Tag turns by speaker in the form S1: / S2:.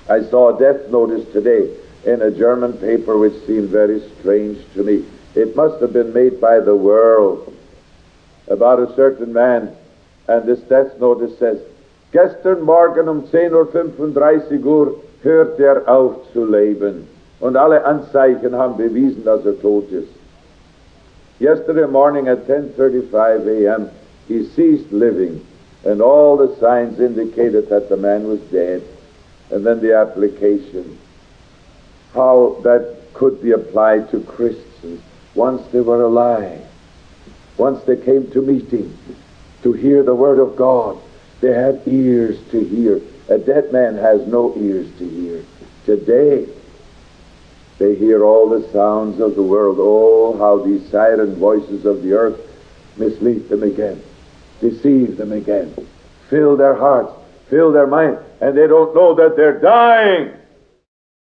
S1: I saw a death notice today in a German paper which seemed very strange to me. It must have been made by the world, about a certain man, and this death notice says, Gestern Morgen 10:35 Uhr hört auf zu leben. Und alle Anzeichen haben bewiesen, dass tot ist. Yesterday morning at 10:35 a.m., he ceased living, and all the signs indicated that the man was dead. And then the application, how that could be applied to Christians once they were alive, once they came to meeting, to hear the Word of God. They had ears to hear. A dead man has no ears to hear. Today, they hear all the sounds of the world. Oh, how these siren voices of the earth mislead them again, deceive them again, fill their hearts, fill their mind, and they don't know that they're dying.